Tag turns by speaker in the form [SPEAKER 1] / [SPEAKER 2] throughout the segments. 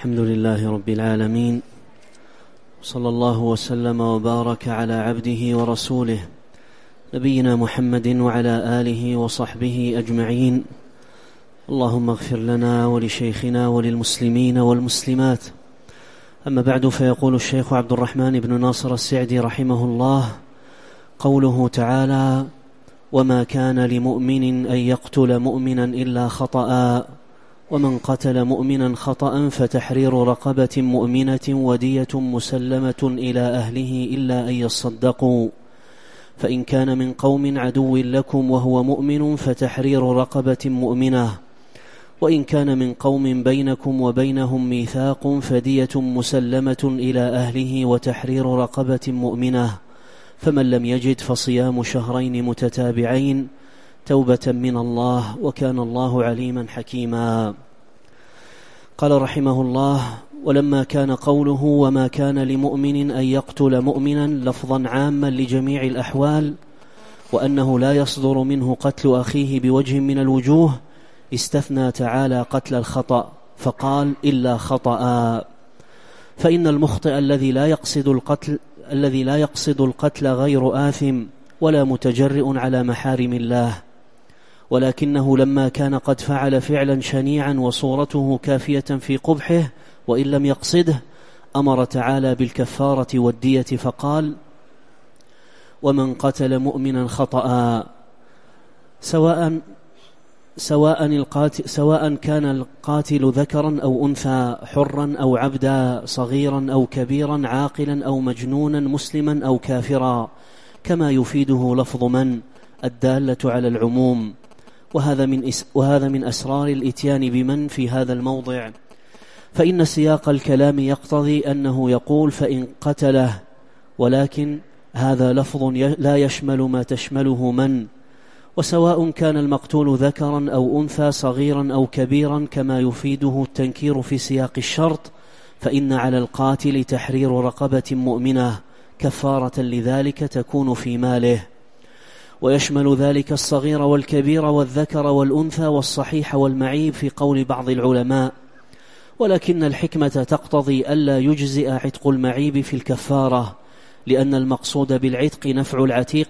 [SPEAKER 1] الحمد لله رب العالمين، صلى الله وسلم وبارك على عبده ورسوله نبينا محمد وعلى آله وصحبه أجمعين. اللهم اغفر لنا ولشيخنا وللمسلمين والمسلمات. أما بعد، فيقول الشيخ عبد الرحمن بن ناصر السعدي رحمه الله: قوله تعالى: وما كان لمؤمن أن يقتل مؤمنا إلا خطأ، ومن قتل مؤمنا خطأ فتحرير رقبة مؤمنة ودية مسلمة إلى أهله إلا أن يصدقوا، فإن كان من قوم عدو لكم وهو مؤمن فتحرير رقبة مؤمنة، وإن كان من قوم بينكم وبينهم ميثاق فدية مسلمة إلى أهله وتحرير رقبة مؤمنة، فمن لم يجد فصيام شهرين متتابعين توبة من الله، وكان الله عليما حكيما. قال رحمه الله: ولما كان قوله وما كان لمؤمن أن يقتل مؤمنا لفظا عاما لجميع الأحوال، وأنه لا يصدر منه قتل أخيه بوجه من الوجوه، استثنى تعالى قتل الخطأ فقال: إلا خطأ، فإن المخطئ الذي لا يقصد القتل غير آثم ولا متجرئ على محارم الله، ولكنه لما كان قد فعل فعلا شنيعا وصورته كافية في قبحه وإن لم يقصده، أمر تعالى بالكفارة والدية فقال: ومن قتل مؤمنا خطأ، سواء كان القاتل ذكرا أو أنثى، حرا أو عبدا، صغيرا أو كبيرا، عاقلا أو مجنونا، مسلما أو كافرا، كما يفيده لفظ من الدالة على العموم. وهذا من أسرار الإتيان بمن في هذا الموضع، فإن سياق الكلام يقتضي أنه يقول فإن قتله، ولكن هذا لفظ لا يشمل ما تشمله من، وسواء كان المقتول ذكرا أو أنثى، صغيرا أو كبيرا، كما يفيده التنكير في سياق الشرط، فإن على القاتل تحرير رقبة مؤمنة كفارة لذلك تكون في ماله، ويشمل ذلك الصغير والكبير والذكر والأنثى والصحيح والمعيب في قول بعض العلماء، ولكن الحكمة تقتضي ألا يجزئ عتق المعيب في الكفارة، لأن المقصود بالعتق نفع العتيق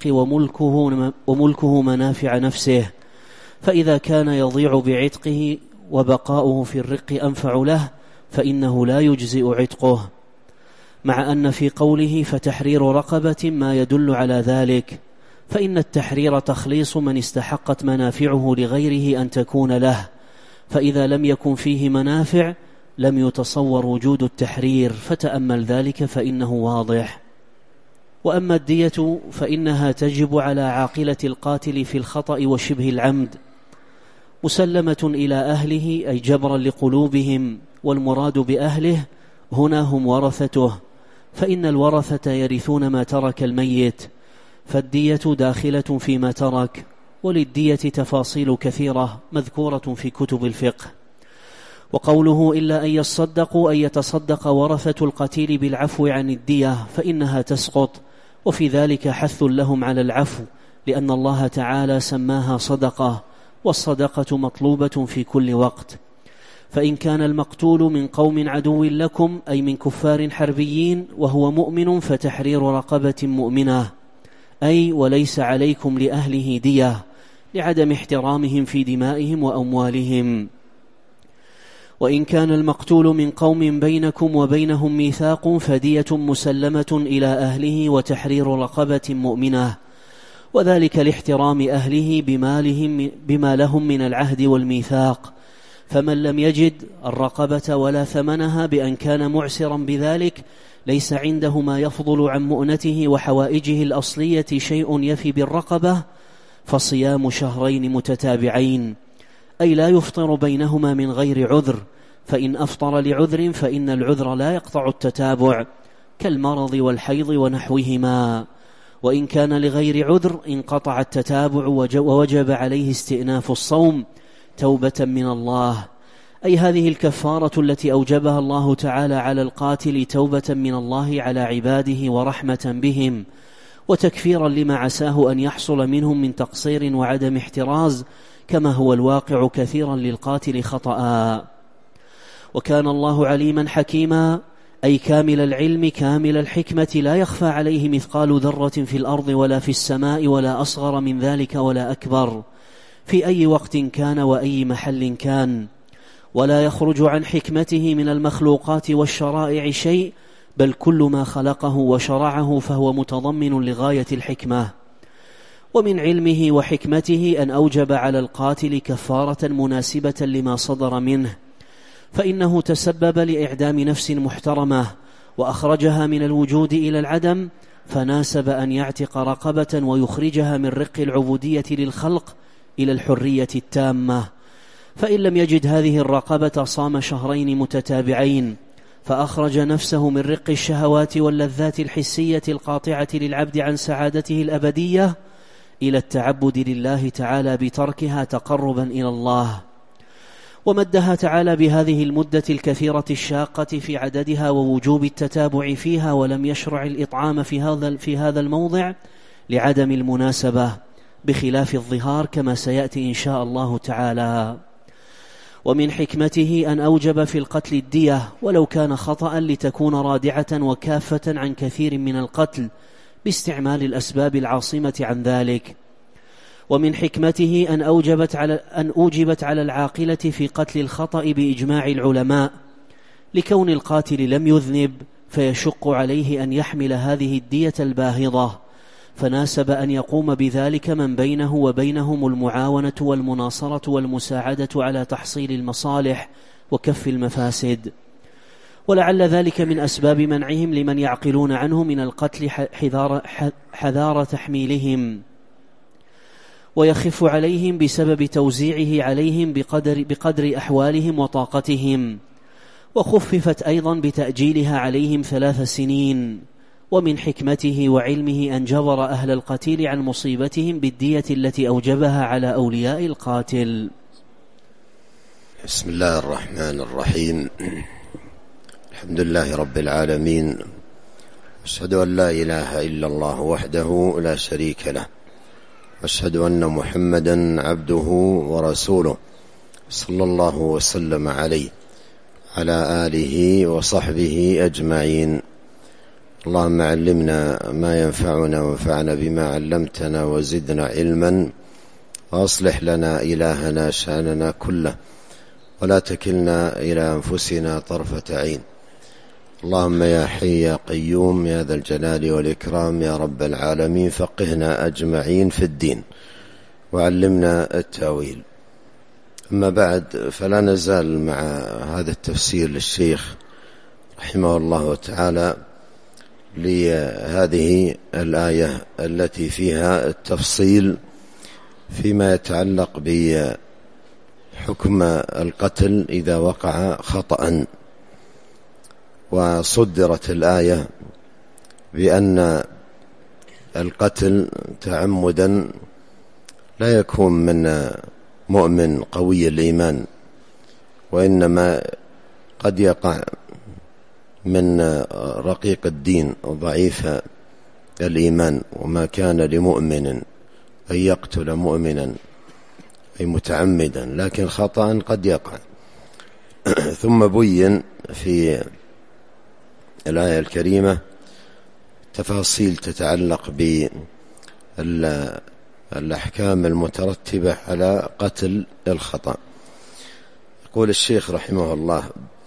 [SPEAKER 1] وملكه منافع نفسه، فإذا كان يضيع بعتقه وبقاؤه في الرق أنفع له فإنه لا يجزئ عتقه، مع أن في قوله فتحرير رقبة ما يدل على ذلك، فإن التحرير تخليص من استحقت منافعه لغيره أن تكون له، فإذا لم يكن فيه منافع لم يتصور وجود التحرير، فتأمل ذلك فإنه واضح. وأما الدية فإنها تجب على عاقلة القاتل في الخطأ وشبه العمد، مسلمة إلى أهله أي جبرا لقلوبهم، والمراد بأهله هنا هم ورثته، فإن الورثة يرثون ما ترك الميت، فالدية داخلة فيما ترك، وللدية تفاصيل كثيرة مذكورة في كتب الفقه. وقوله إلا أن يصدقوا أن يتصدق ورثة القتيل بالعفو عن الدية، فإنها تسقط، وفي ذلك حث لهم على العفو، لأن الله تعالى سماها صدقة، والصدقة مطلوبة في كل وقت. فإن كان المقتول من قوم عدو لكم أي من كفار حربيين وهو مؤمن فتحرير رقبة مؤمنة، أي وليس عليكم لأهله دية، لعدم احترامهم في دمائهم وأموالهم. وإن كان المقتول من قوم بينكم وبينهم ميثاق فدية مسلمة إلى أهله وتحرير رقبة مؤمنة، وذلك لاحترام أهله بما لهم من العهد والميثاق، فمن لم يجد الرقبة ولا ثمنها بأن كان معسرا بذلك، ليس عنده ما يفضل عن مؤنته وحوائجه الأصلية شيء يفي بالرقبة، فصيام شهرين متتابعين، أي لا يفطر بينهما من غير عذر، فإن أفطر لعذر فإن العذر لا يقطع التتابع، كالمرض والحيض ونحوهما، وإن كان لغير عذر انقطع التتابع ووجب عليه استئناف الصوم توبة من الله، أي هذه الكفارة التي أوجبها الله تعالى على القاتل توبة من الله على عباده ورحمة بهم، وتكفيرا لما عساه أن يحصل منهم من تقصير وعدم احتراز، كما هو الواقع كثيرا للقاتل خطأ. وكان الله عليما حكيما، أي كامل العلم كامل الحكمة، لا يخفى عليه مثقال ذرة في الأرض ولا في السماء ولا أصغر من ذلك ولا أكبر، في أي وقت كان وأي محل كان، ولا يخرج عن حكمته من المخلوقات والشرائع شيء، بل كل ما خلقه وشرعه فهو متضمن لغاية الحكمة. ومن علمه وحكمته أن أوجب على القاتل كفارة مناسبة لما صدر منه، فإنه تسبب لإعدام نفس محترمة وأخرجها من الوجود إلى العدم، فناسب أن يعتق رقبة ويخرجها من رق العبودية للخلق إلى الحرية التامة. فإن لم يجد هذه الرقبة صام شهرين متتابعين، فأخرج نفسه من رق الشهوات واللذات الحسية القاطعة للعبد عن سعادته الأبدية إلى التعبد لله تعالى بتركها تقربا إلى الله. ومدها تعالى بهذه المدة الكثيرة الشاقة في عددها ووجوب التتابع فيها، ولم يشرع الإطعام في هذا الموضع لعدم المناسبة، بخلاف الظهار كما سيأتي إن شاء الله تعالى. ومن حكمته أن أوجب في القتل الدية ولو كان خطأ، لتكون رادعة وكافة عن كثير من القتل باستعمال الأسباب العاصمة عن ذلك. ومن حكمته أن أوجبت على العاقلة في قتل الخطأ بإجماع العلماء، لكون القاتل لم يذنب فيشق عليه أن يحمل هذه الدية الباهظة، فناسب أن يقوم بذلك من بينه وبينهم المعاونة والمناصرة والمساعدة على تحصيل المصالح وكف المفاسد. ولعل ذلك من أسباب منعهم لمن يعقلون عنه من القتل حذار تحميلهم، ويخف عليهم بسبب توزيعه عليهم بقدر أحوالهم وطاقتهم، وخففت أيضا بتأجيلها عليهم 3 سنين. ومن حكمته وعلمه أن جبر أهل القتيل عن مصيبتهم بالدية التي أوجبها على أولياء القاتل.
[SPEAKER 2] بسم الله الرحمن الرحيم. الحمد لله رب العالمين، أشهد أن لا إله إلا الله وحده لا شريك له، أشهد أن محمدا عبده ورسوله، صلى الله وسلم عليه على آله وصحبه أجمعين. اللهم علمنا ما ينفعنا وانفعنا بما علمتنا وزدنا علما، وأصلح لنا إلهنا شأننا كله، ولا تكلنا إلى أنفسنا طرفة عين. اللهم يا حي يا قيوم يا ذا الجلال والإكرام يا رب العالمين، فقهنا أجمعين في الدين وعلمنا التأويل. أما بعد، فلا نزال مع هذا التفسير للشيخ رحمه الله تعالى لهذه الآية التي فيها التفصيل فيما يتعلق بحكم القتل إذا وقع خطأ. وصدرت الآية بأن القتل تعمدا لا يكون من مؤمن قوي الإيمان، وإنما قد يقع من رقيق الدين وضعيف الإيمان. وما كان لمؤمن أن يقتل مؤمنا أي متعمدا، لكن خطأ قد يقع. ثم بين في الآية الكريمة تفاصيل تتعلق بالأحكام المترتبة على قتل الخطأ. يقول الشيخ رحمه الله: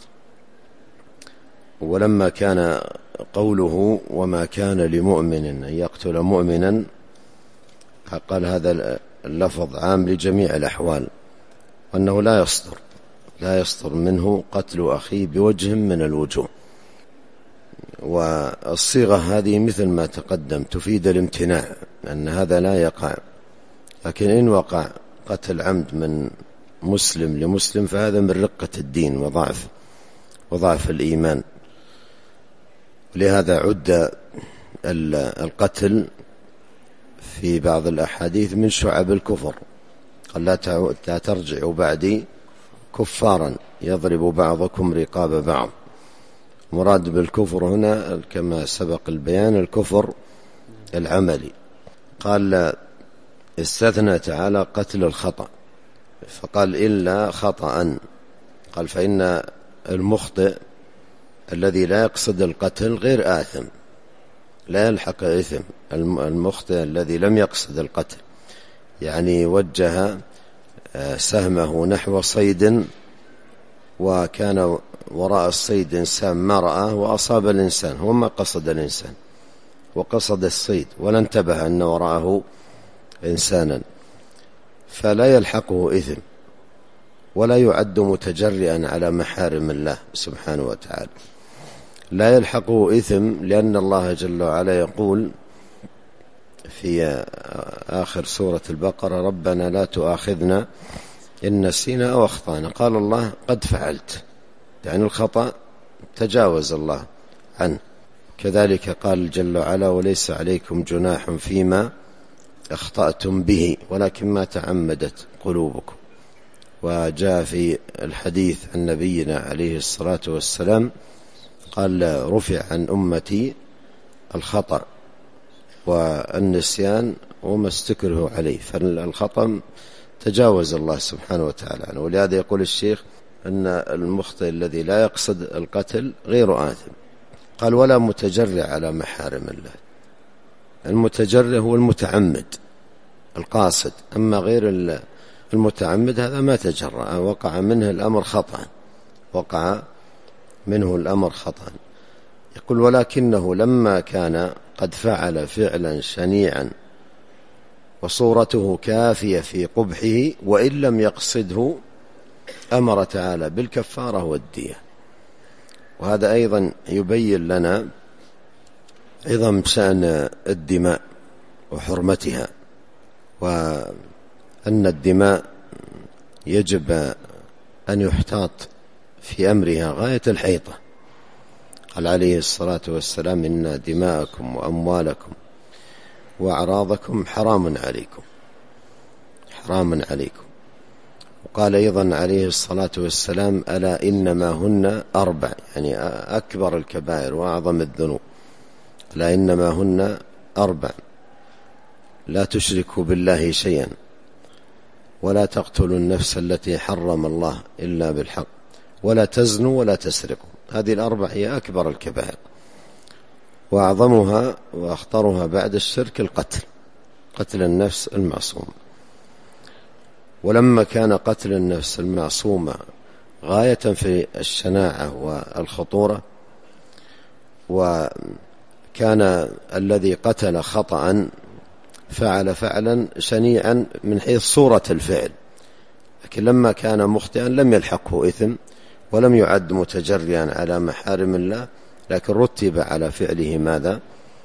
[SPEAKER 2] ولما كان قوله وما كان لمؤمن أن يقتل مؤمنا، قال هذا اللفظ عام لجميع الأحوال، وأنه لا يصدر منه قتل أخيه بوجه من الوجوه. والصيغة هذه مثل ما تقدم تفيد الامتناع، أن هذا لا يقع. لكن إن وقع قتل عمد من مسلم لمسلم فهذا من رقة الدين وضعف الإيمان. لهذا عد القتل في بعض الأحاديث من شعب الكفر، قال لا ترجعوا بعدي كفارا يضرب بعضكم رقاب بعض. مراد بالكفر هنا كما سبق البيان الكفر العملي. قال استثنى تعالى قتل الخطأ، فقال إلا خطأ، قال فإن المخطئ الذي لا يقصد القتل غير آثم، لا يلحق إثم. المخطئ الذي لم يقصد القتل، يعني وجه سهمه نحو صيد وكان وراء الصيد إنسان ما رآه وأصاب الإنسان، هو ما قصد الإنسان وقصد الصيد ولا انتبه أن وراءه إنسانا، فلا يلحقه إثم ولا يعد متجرئا على محارم الله سبحانه وتعالى. لا يلحقه إثم لأن الله جل وعلا يقول في آخر سورة البقرة: ربنا لا تؤاخذنا إن نسينا أو أخطأنا. قال الله: قد فعلت، يعني الخطأ تجاوز الله عنه. كذلك قال جل وعلا: وليس عليكم جناح فيما أخطأتم به ولكن ما تعمدت قلوبكم. وجاء في الحديث عن نبينا عليه الصلاة والسلام قال: رفع عن أمتي الخطأ والنسيان وما استكرهوا عليه. فالخطأ تجاوز الله سبحانه وتعالى عنه. ولهذا يقول الشيخ أن المخطئ الذي لا يقصد القتل غير آثم. قال: ولا متجرئ على محارم الله. المتجرئ هو المتعمد القاصد، أما غير المتعمد هذا ما تجرأ، وقع منه الأمر خطأ، وقع منه الأمر خطأ. يقول: ولكنه لما كان قد فعل فعلا شنيعا وصورته كافية في قبحه وإن لم يقصده أمر تعالى بالكفارة والدية. وهذا أيضا يبين لنا عظم شأن الدماء وحرمتها، وأن الدماء يجب أن يحتاط في أمرها غاية الحيطة. قال عليه الصلاة والسلام: إن دماءكم وأموالكم وأعراضكم حرام عليكم، حرام عليكم. وقال أيضا عليه الصلاة والسلام: ألا إنما هن 4، يعني أكبر الكبائر وأعظم الذنوب. ألا إنما هن 4: لا تشركوا بالله شيئا، ولا تقتلوا النفس التي حرم الله إلا بالحق، ولا تزنوا، ولا تسرقوا. هذه 4 هي أكبر الكبائر، وأعظمها وأخطرها بعد الشرك القتل، قتل النفس المعصومة. ولما كان قتل النفس المعصومة غاية في الشناعة والخطورة، وكان الذي قتل خطأ فعل فعلا شنيعا من حيث صورة الفعل، لكن لما كان مخطئا لم يلحقه إثم ولم يعد متجريا على محارم الله، لكن رتب على فعله ماذا؟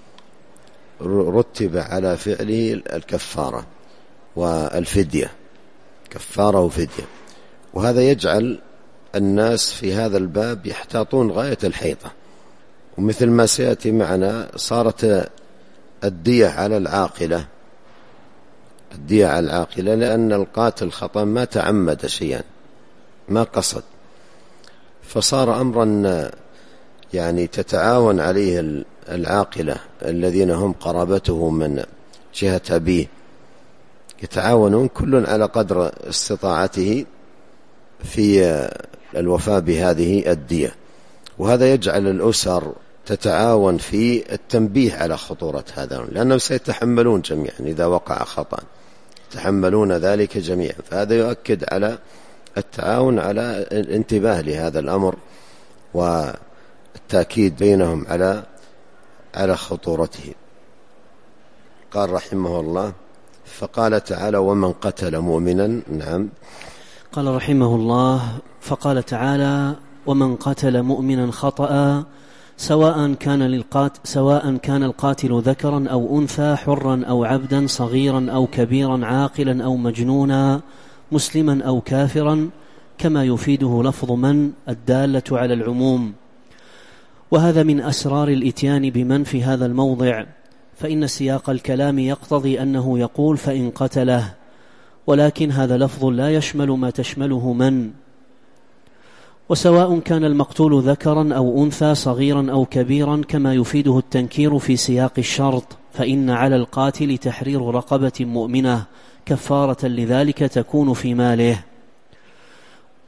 [SPEAKER 2] رتب على فعله الكفارة والفدية، كفارة وفدية. وهذا يجعل الناس في هذا الباب يحتاطون غاية الحيطة. ومثل ما سيأتي معنا صارت الدية على العاقلة، الدية على العاقلة، لأن القاتل خطأ ما تعمد شيئا، ما قصد، فصار أمرا يعني تتعاون عليه العاقلة الذين هم قرابته من جهة أبيه، يتعاونون كل على قدر استطاعته في الوفاء بهذه الدية. وهذا يجعل الأسر تتعاون في التنبيه على خطورة هذا، لأنهم سيتحملون جميعا إذا وقع خطأ، يتحملون ذلك جميعا. فهذا يؤكد على التعاون على الانتباه لهذا الأمر والتأكيد بينهم على خطورته. قال رحمه الله: فقال تعالى: ومن قتل مؤمنا. نعم.
[SPEAKER 1] قال رحمه الله: فقال تعالى: ومن قتل مؤمنا خطأ سواء كان القاتل ذكرا أو أنثى، حرا أو عبدا، صغيرا أو كبيرا، عاقلا أو مجنونا، مسلما أو كافرا، كما يفيده لفظ من الدالة على العموم. وهذا من أسرار الإتيان بمن في هذا الموضع، فإن سياق الكلام يقتضي أنه يقول فإن قتله، ولكن هذا لفظ لا يشمل ما تشمله من. وسواء كان المقتول ذكرا أو أنثى، صغيرا أو كبيرا، كما يفيده التنكير في سياق الشرط، فإن على القاتل تحرير رقبة مؤمنة كفارة لذلك تكون في ماله.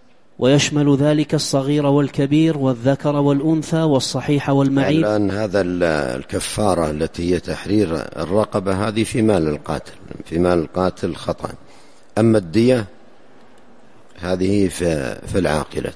[SPEAKER 1] ويشمل ذلك الصغير والكبير والذكر والأنثى والصحيح والمعيب.
[SPEAKER 2] الآن هذا الكفارة التي هي تحرير الرقبة هذه في مال القاتل، في مال القاتل خطأ. أما الدية هذه في العاقلة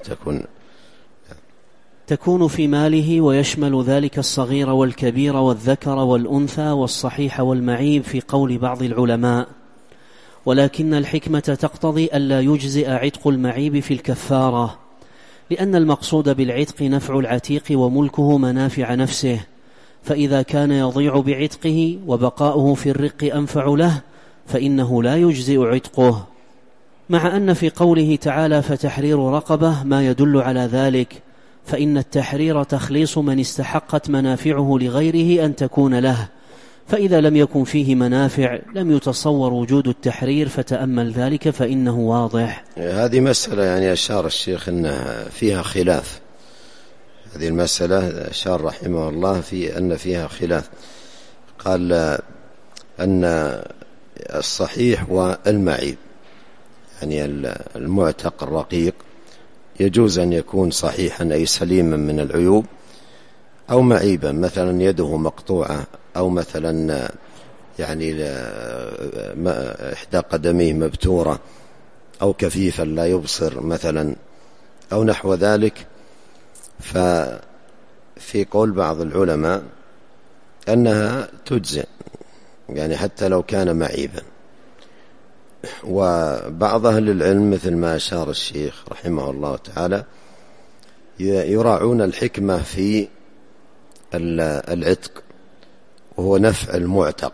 [SPEAKER 1] تكون في ماله، ويشمل ذلك الصغير والكبير والذكر والأنثى والصحيح والمعيب في قول بعض العلماء. ولكن الحكمة تقتضي ألا يجزئ عتق المعيب في الكفارة، لأن المقصود بالعتق نفع العتيق وملكه منافع نفسه، فإذا كان يضيع بعتقه وبقاؤه في الرق أنفع له فإنه لا يجزئ عتقه، مع أن في قوله تعالى فتحرير رقبة ما يدل على ذلك، فإن التحرير تخليص من استحقت منافعه لغيره أن تكون له، فإذا لم يكن فيه منافع لم يتصور وجود التحرير، فتأمل ذلك فإنه واضح.
[SPEAKER 2] هذه مسألة يعني أشار الشيخ أنها فيها خلاف، هذه المسألة أشار رحمه الله في أن فيها خلاف. قال أن الصحيح والمعيب، يعني المعتق الرقيق يجوز أن يكون صحيحا أي سليما من العيوب، أو معيبا مثلا يده مقطوعة، أو مثلا يعني إحدى قدميه مبتورة، أو كفيفا لا يبصر مثلا، أو نحو ذلك. ففي قول بعض العلماء أنها تجزئ يعني حتى لو كان معيبا. وبعض أهل العلم مثل ما أشار الشيخ رحمه الله تعالى يراعون الحكمة في العتق، وهو نفع المعتق،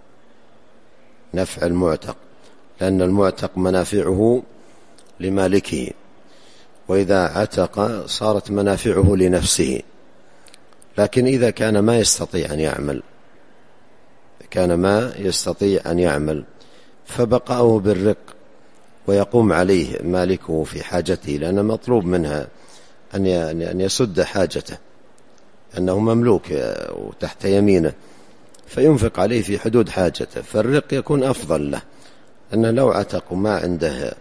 [SPEAKER 2] نفع المعتق، لأن المعتق منافعه لمالكه، وإذا عتق صارت منافعه لنفسه. لكن إذا كان ما يستطيع أن يعمل فبقاؤه بالرق ويقوم عليه مالكه في حاجته، لأن مطلوب منها أن يسد حاجته، أنه مملوك وتحت يمينه، فينفق عليه في حدود حاجته، فالرق يكون أفضل له. أنه لو عتق ما عنده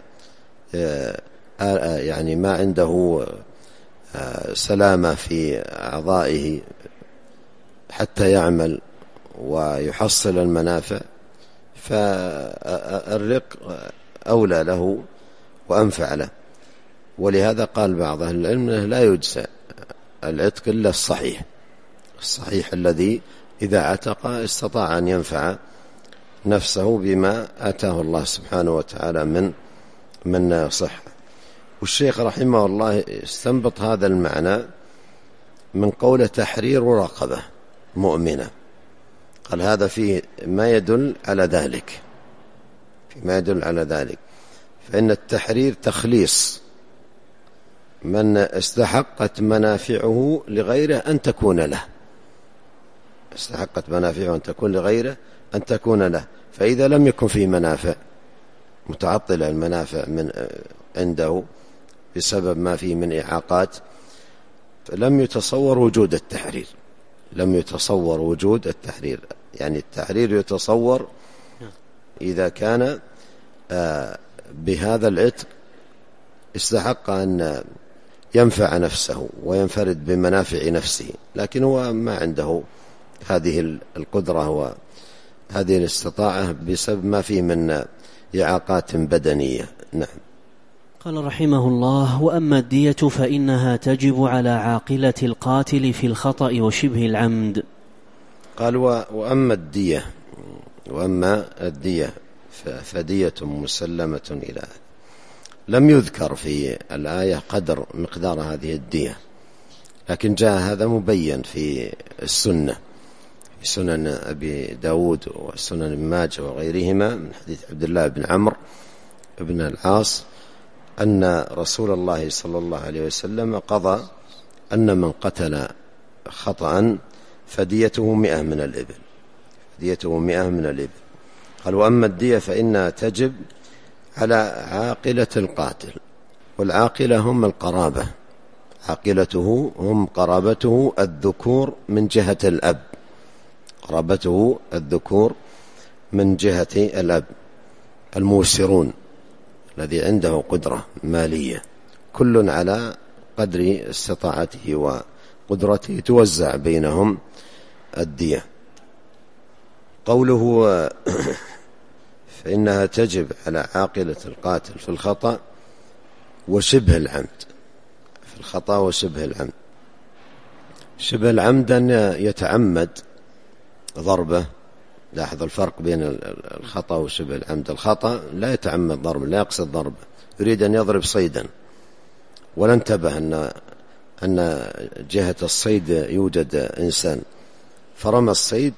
[SPEAKER 2] يعني ما عنده سلامة في أعضائه حتى يعمل ويحصل المنافع، فالرق أولى له وأنفع له. ولهذا قال بعض أهل العلم لا يجزى العتق إلا الصحيح الذي إذا عتق استطاع أن ينفع نفسه بما آتاه الله سبحانه وتعالى من صحة. والشيخ رحمه الله استنبط هذا المعنى من قول تحرير رقبة مؤمنة، قال هذا فيه ما يدل على ذلك، فإن التحرير تخليص من استحقت منافعه لغيره أن تكون له، فإذا لم يكن فيه منافع متعطلة المنافع من عنده بسبب ما فيه من إعاقات، فلم يتصور وجود التحرير. يعني التحرير يتصور إذا كان بهذا العتق استحق أن ينفع نفسه وينفرد بمنافع نفسه، لكن هو ما عنده هذه القدرة وهذه الاستطاعة بسبب ما فيه من إعاقات بدنية. نعم.
[SPEAKER 1] قال رحمه الله: وأما الدية فإنها تجب على عاقلة القاتل في الخطأ وشبه العمد.
[SPEAKER 2] قال وأما الدية فدية مسلمة إلى أهله. لم يذكر في الآية مقدار هذه الدية، لكن جاء هذا مبين في السنة، في سنن أبي داود وسنن ابن ماجه وغيرهما من حديث عبد الله بن عمرو بن العاص أن رسول الله صلى الله عليه وسلم قضى أن من قتل خطأ فديته 100 من الإبل. قال وأما الدية فإنها تجب على عاقلة القاتل، والعاقلة هم القرابة، عاقلته هم قرابته الذكور من جهة الأب، الموسرون الذي عنده قدرة مالية كل على قدر استطاعته وقدرته توزع بينهم الدية. قوله فإنها تجب على عاقلة القاتل في الخطأ وشبه العمد. في الخطأ وشبه العمد. شبه العمد أن يتعمد ضربه. لاحظ الفرق بين الخطأ وشبه العمد. الخطأ لا يتعمد ضربه، لا يقصد ضربه، يريد أن يضرب صيدا ولا انتبه أن جهة الصيد يوجد إنسان، فرمى الصيد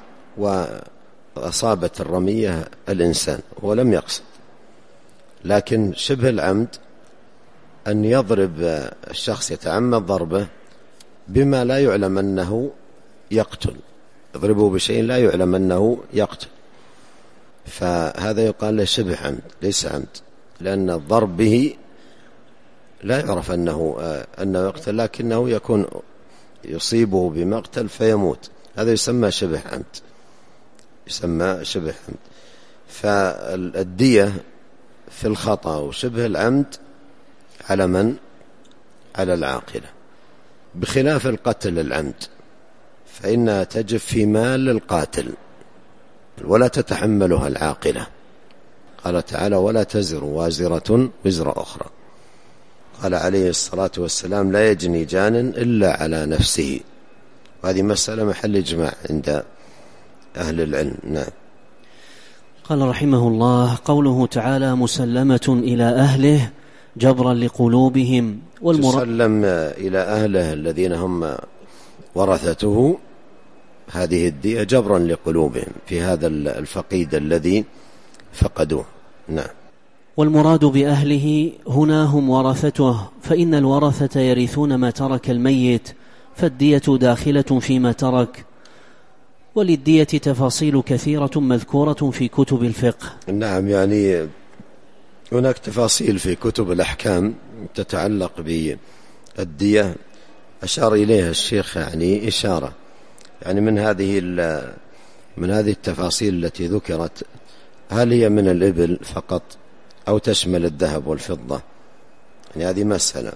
[SPEAKER 2] وأصابت الرمية الإنسان ولم يقصد. لكن شبه العمد أن يضرب الشخص، يتعمد ضربه بما لا يعلم أنه يقتل، يضربه بشيء لا يعلم أنه يقتل، فهذا يقال له شبه عمد ليس عمد، لأن الضرب به لا يعرف أنه يقتل، لكنه يكون يصيبه بمقتل فيموت، هذا يسمى شبه عمد، يسمى شبه عمد. فالدية في الخطأ وشبه العمد على من؟ على العاقلة، بخلاف القتل العمد فإنها تجب في مال القاتل ولا تتحملها العاقلة. قال تعالى ولا تزر وازرة وزر أخرى. قال عليه الصلاة والسلام لا يجني جان إلا على نفسه، وهذه مسألة محل إجماع عند أهل العلم. نعم.
[SPEAKER 1] قال رحمه الله قوله تعالى مسلمة إلى أهله جبرا لقلوبهم.
[SPEAKER 2] تسلم إلى أهله الذين هم ورثته هذه الدية جبرا لقلوبهم في هذا الفقيد الذي فقدوه. نعم.
[SPEAKER 1] والمراد بأهله هنا هم ورثته، فإن الورثة يرثون ما ترك الميت، فالدية داخلة فيما ترك. وللدية تفاصيل كثيرة مذكورة في كتب الفقه.
[SPEAKER 2] نعم، يعني هناك تفاصيل في كتب الأحكام تتعلق بالدية أشار إليها الشيخ يعني إشارة، يعني من هذه التفاصيل التي ذكرت هل هي من الإبل فقط أو تشمل الذهب والفضة، يعني هذه مسألة.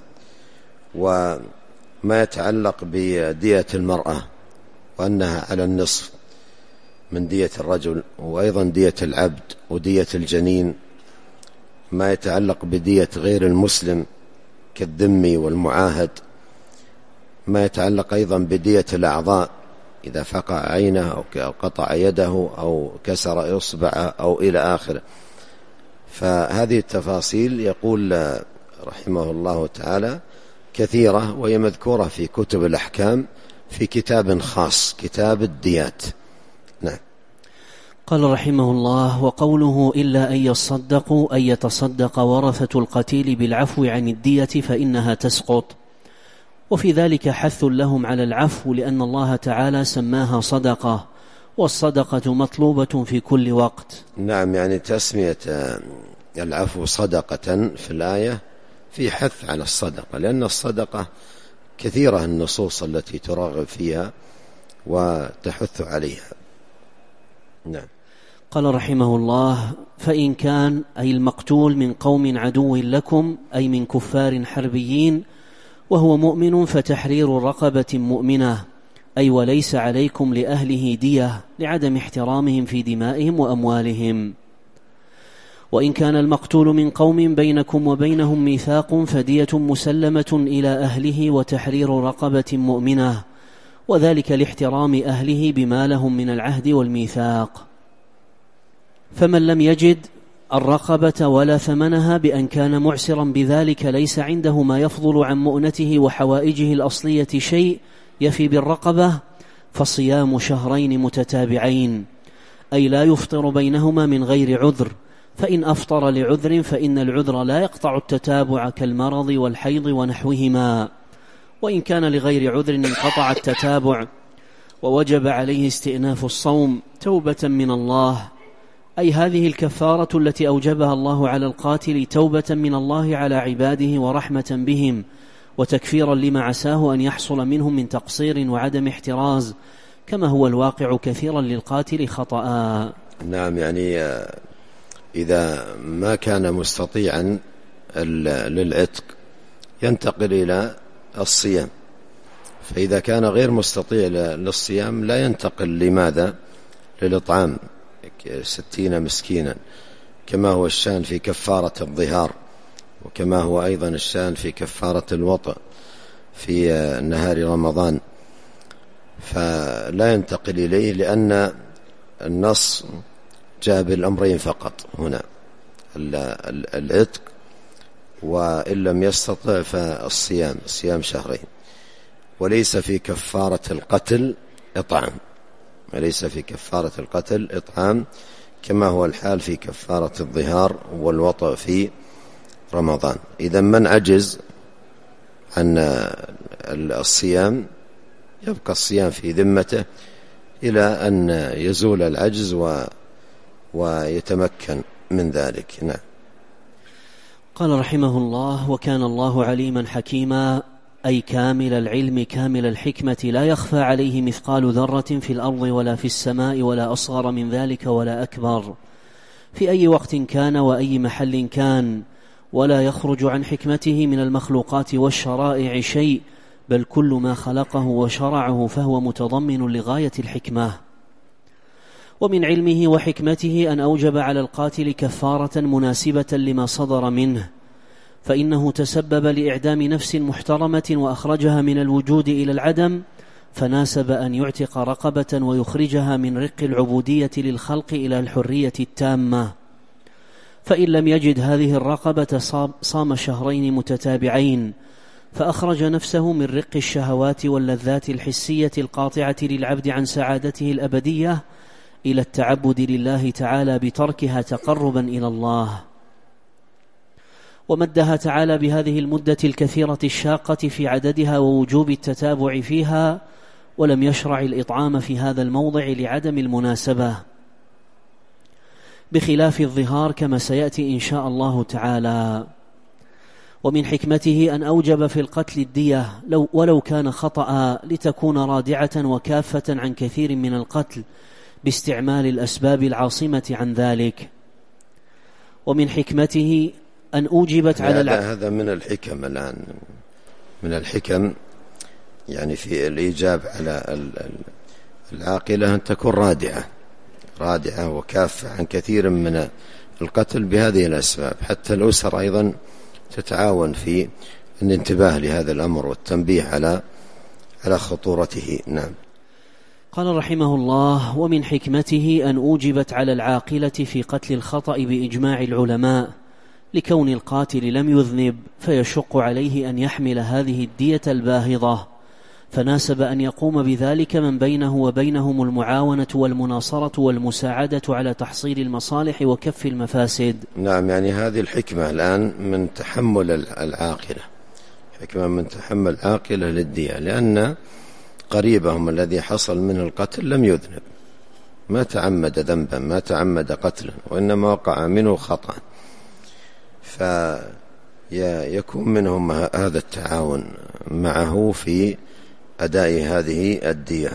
[SPEAKER 2] وما يتعلق بدية المرأة وأنها على النصف من دية الرجل، وأيضا دية العبد ودية الجنين. ما يتعلق بدية غير المسلم كالذمي والمعاهد. ما يتعلق أيضا بدية الأعضاء إذا فقع عينه أو قطع يده أو كسر إصبعه أو إلى آخره. فهذه التفاصيل يقول رحمه الله تعالى كثيرة، وهي مذكورة في كتب الأحكام في كتاب خاص، كتاب الديات. نعم.
[SPEAKER 1] قال رحمه الله وقوله إلا أن يصدقوا أن يتصدق ورثة القتيل بالعفو عن الدية فإنها تسقط، وفي ذلك حث لهم على العفو لأن الله تعالى سماها صدقة، والصدقة مطلوبة في كل وقت.
[SPEAKER 2] نعم، يعني تسمية العفو صدقة في الآية في حث على الصدقة، لأن الصدقة كثيرة النصوص التي ترغب فيها وتحث عليها. نعم.
[SPEAKER 1] قال رحمه الله فإن كان أي المقتول من قوم عدو لكم أي من كفار حربيين وهو مؤمن فتحرير رقبة مؤمنة، أي وليس عليكم لأهله دية لعدم احترامهم في دمائهم وأموالهم. وإن كان المقتول من قوم بينكم وبينهم ميثاق فدية مسلمة إلى أهله وتحرير رقبة مؤمنة، وذلك لاحترام أهله بما لهم من العهد والميثاق. فمن لم يجد الرقبة ولا ثمنها بأن كان معسرا بذلك ليس عنده ما يفضل عن مؤنته وحوائجه الأصلية شيء يفي بالرقبة، فصيام شهرين متتابعين، أي لا يفطر بينهما من غير عذر، فإن أفطر لعذر فإن العذر لا يقطع التتابع كالمرض والحيض ونحوهما، وإن كان لغير عذر انقطع التتابع ووجب عليه استئناف الصوم توبة من الله، أي هذه الكفارة التي أوجبها الله على القاتل توبة من الله على عباده ورحمة بهم وتكفيرا لما عساه أن يحصل منهم من تقصير وعدم احتراز، كما هو الواقع كثيرا للقاتل خطأ.
[SPEAKER 2] نعم، يعني إذا ما كان مستطيعا للعتق ينتقل إلى الصيام. فإذا كان غير مستطيع للصيام لا ينتقل لماذا؟ للإطعام 60 مسكينا، كما هو الشأن في كفارة الظهار، وكما هو أيضا الشأن في كفارة الوطأ في نهار رمضان. فلا ينتقل إليه لأن النص جاء بالأمرين فقط هنا، العتق، وإن لم يستطع فالصيام، صيام شهرين. وليس في كفارة القتل إطعام، وليس في كفارة القتل إطعام، كما هو الحال في كفارة الظهار والوطأ في رمضان. إذا من عجز عن الصيام يبقى الصيام في ذمته إلى أن يزول العجز ويتمكن من ذلك. نعم.
[SPEAKER 1] قال رحمه الله: وكان الله عليما حكيما، أي كامل العلم كامل الحكمة، لا يخفى عليه مثقال ذرة في الأرض ولا في السماء ولا أصغر من ذلك ولا أكبر، في أي وقت كان وأي محل كان، ولا يخرج عن حكمته من المخلوقات والشرائع شيء، بل كل ما خلقه وشرعه فهو متضمن لغاية الحكمة. ومن علمه وحكمته أن أوجب على القاتل كفارة مناسبة لما صدر منه، فإنه تسبب لإعدام نفس محترمة وأخرجها من الوجود إلى العدم، فناسب أن يعتق رقبة ويخرجها من رق العبودية للخلق إلى الحرية التامة. فإن لم يجد هذه الرقبة صام شهرين متتابعين، فأخرج نفسه من رق الشهوات واللذات الحسية القاطعة للعبد عن سعادته الأبدية إلى التعبد لله تعالى بتركها تقربا إلى الله. ومدها تعالى بهذه المدة الكثيرة الشاقة في عددها ووجوب التتابع فيها، ولم يشرع الإطعام في هذا الموضع لعدم المناسبة، بخلاف الظهار كما سيأتي إن شاء الله تعالى. ومن حكمته أن أوجب في القتل الدية ولو كان خطأ، لتكون رادعة وكافة عن كثير من القتل باستعمال الأسباب العاصمة عن ذلك. ومن حكمته أن أوجبت على
[SPEAKER 2] هذا من الحكم الآن، من الحكم يعني في الإيجاب على العاقلة أن تكون رادعة وكافة عن كثير من القتل بهذه الأسباب، حتى الأسر أيضا تتعاون في الانتباه لهذا الأمر والتنبيه على خطورته. نعم.
[SPEAKER 1] قال رحمه الله: ومن حكمته أن أوجبت على العاقلة في قتل الخطأ بإجماع العلماء، لكون القاتل لم يذنب، فيشق عليه أن يحمل هذه الدية الباهظة، فناسب أن يقوم بذلك من بينه وبينهم المعاونة والمناصرة والمساعدة على تحصيل المصالح وكف المفاسد.
[SPEAKER 2] نعم، يعني هذه الحكمة الآن من تحمل العاقلة، حكمة من تحمل العاقلة للدية، لأن قريبهم الذي حصل منه القتل لم يذنب، ما تعمد ذنبا، ما تعمد قتلا، وإنما وقع منه خطأ، فيكون منهم هذا التعاون معه في أداء هذه الدية.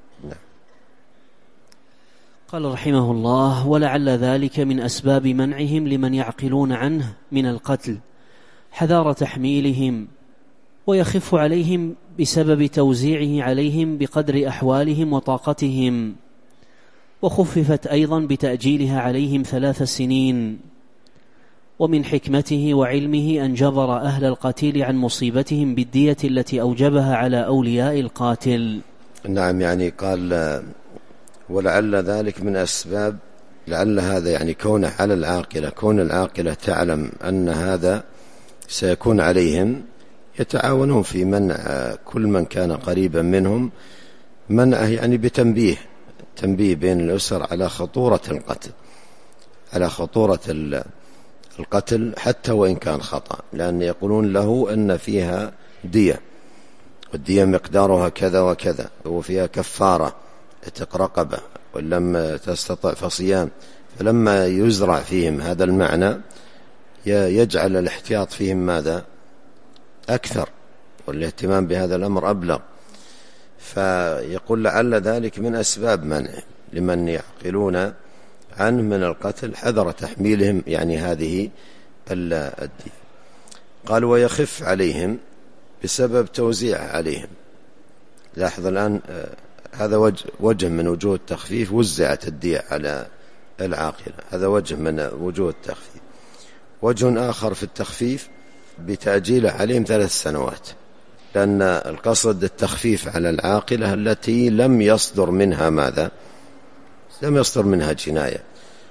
[SPEAKER 1] قال رحمه الله: ولعل ذلك من أسباب منعهم لمن يعقلون عنه من القتل حذار تحميلهم، ويخف عليهم بسبب توزيعه عليهم بقدر أحوالهم وطاقتهم، وخففت أيضا بتأجيلها عليهم 3 سنين. ومن حكمته وعلمه أن جبر أهل القتيل عن مصيبتهم بالدية التي أوجبها على أولياء القاتل.
[SPEAKER 2] نعم، يعني قال ولعل ذلك من أسباب، لعل هذا يعني كونه على العاقلة، كون العاقلة تعلم أن هذا سيكون عليهم، يتعاونون في منع كل من كان قريبا منهم، منعه يعني بتنبيه بين الأسر على خطورة القتل، على خطورة القتل حتى وإن كان خطأ، لأن يقولون له أن فيها دية، والدية مقدارها كذا وكذا، وفيها كفارة عتق رقبة، وإن لم تستطع فصيام. فلما يزرع فيهم هذا المعنى يجعل الاحتياط فيهم ماذا؟ أكثر، والاهتمام بهذا الأمر أبلغ. فيقول لعل ذلك من أسباب منع لمن يعقلون عنه من القتل، حذر تحميلهم يعني هذه الدية. قال ويخف عليهم بسبب توزيع عليهم. لاحظ الآن هذا وجه من وجوه التخفيف، وزعت الدية على العاقلة، هذا وجه من وجوه التخفيف. وجه آخر في التخفيف بتأجيله عليهم 3 سنوات، لأن القصد التخفيف على العاقلة التي لم يصدر منها ماذا؟ لم يصدر منها جناية،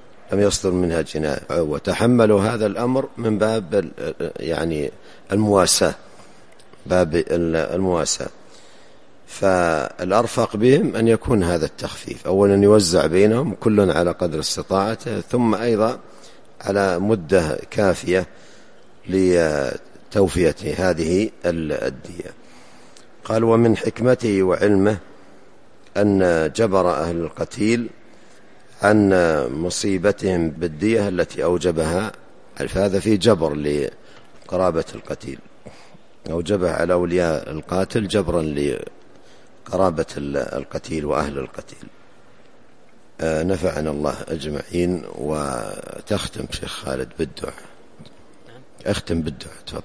[SPEAKER 2] وتحملوا هذا الأمر من باب يعني المواساة، باب المواساة. فالأرفق بهم أن يكون هذا التخفيف، أولا يوزع بينهم كل على قدر استطاعته، ثم أيضا على مدة كافية لتوفية هذه الدية. قال ومن حكمته وعلمه أن جبر أهل القتيل عن مصيبتهم بالدية التي أوجبها، فهذا في جبر لقرابة القتيل، أوجبها على أولياء القاتل جبرا لقرابة القتيل وأهل القتيل. نفعنا الله أجمعين. وتختم شيخ خالد بالدعاء، أختم بالدعاء تفضل.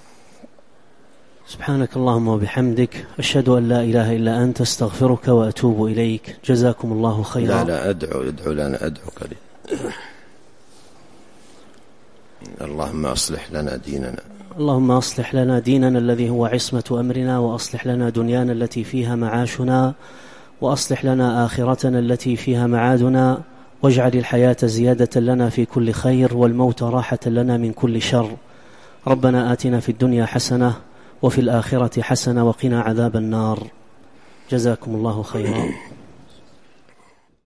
[SPEAKER 1] سبحانك اللهم وبحمدك، أشهد أن لا إله إلا أنت، استغفرك وأتوب إليك. جزاكم الله خيرا.
[SPEAKER 2] لا أدعو لنا، أدعو قليل. اللهم أصلح لنا ديننا،
[SPEAKER 1] اللهم أصلح لنا ديننا الذي هو عصمة أمرنا، وأصلح لنا دنيانا التي فيها معاشنا، وأصلح لنا آخرتنا التي فيها معادنا، واجعل الحياة زيادة لنا في كل خير، والموت راحة لنا من كل شر. ربنا آتنا في الدنيا حسنة وفي الآخرة حسنة وقنا عذاب النار. جزاكم الله خيرا.